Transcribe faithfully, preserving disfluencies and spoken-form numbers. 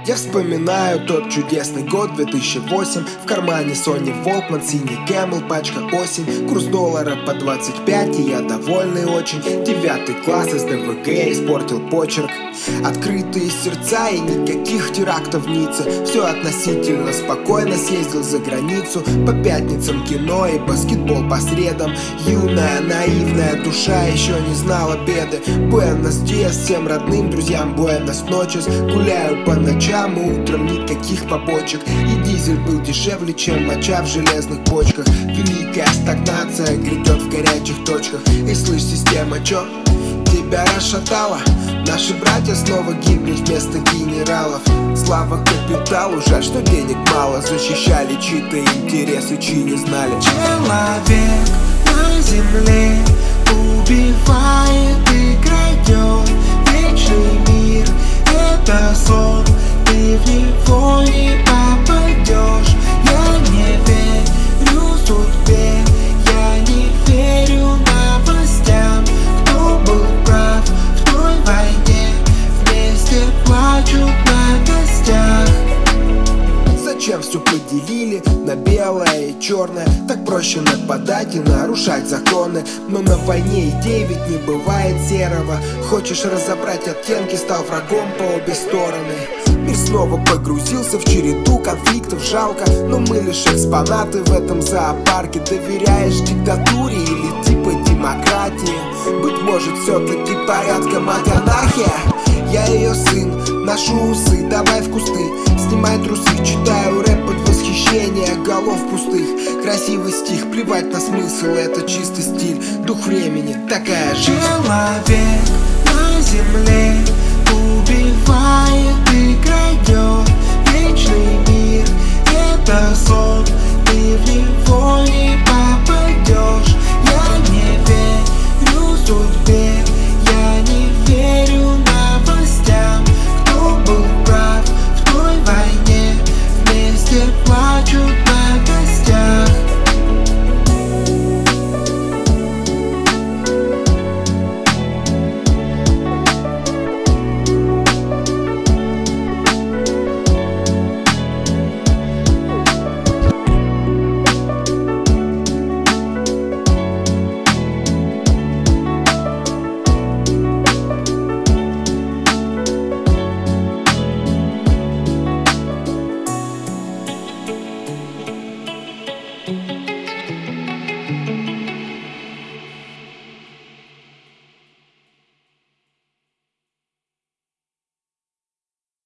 Я вспоминаю тот чудесный год две тысячи восемь. В кармане Sony Walkman, синий Camel, пачка осень. Курс доллара по двадцать пять, и я довольный очень. Девятый класс из дэ вэ гэ испортил почерк. Открытые сердца и никаких терактов в Ницце. Все относительно спокойно, съездил за границу. По пятницам кино и баскетбол по средам. Юная, наивная душа еще не знала беды. Буэнос диас всем родным друзьям, буэнос ночес. Гуляю по ночам и утром никаких побочек. И дизель был дешевле, чем моча в железных почках. Великая стагнация грядет в горячих точках. И слышь, система, чё? Тебя расшатала? Наши братья снова гибнут вместо генералов. Слава капиталу, жаль, что денег мало. Защищали чьи-то интересы, чьи не знали. Человек на земле убивает и крадет. Вечный мир — это сон, ты в него не попадешь. Я не верю судьбе, я не верю новостям. Кто был прав в той войне, вместе плачут на костях. Зачем все поделили на белое и черное? Так проще нападать и нарушать законы. Но на войне идей ведь не бывает серого. Хочешь разобрать оттенки, стал врагом по обе стороны. Мир снова погрузился в череду конфликтов, жалко. Но мы лишь экспонаты в этом зоопарке. Доверяешь диктатуре или типа демократии? Быть может, все-таки порядком от анархия? Я ее сын, ношу усы, давай в кусты. Снимай трусы, читаю рэп под восхищение голов пустых. Красивый стих, плевать на смысл, это чистый стиль. Дух времени, такая жизнь. Человек на земле убивает и крадет. Вечный мир — это сон, ты в него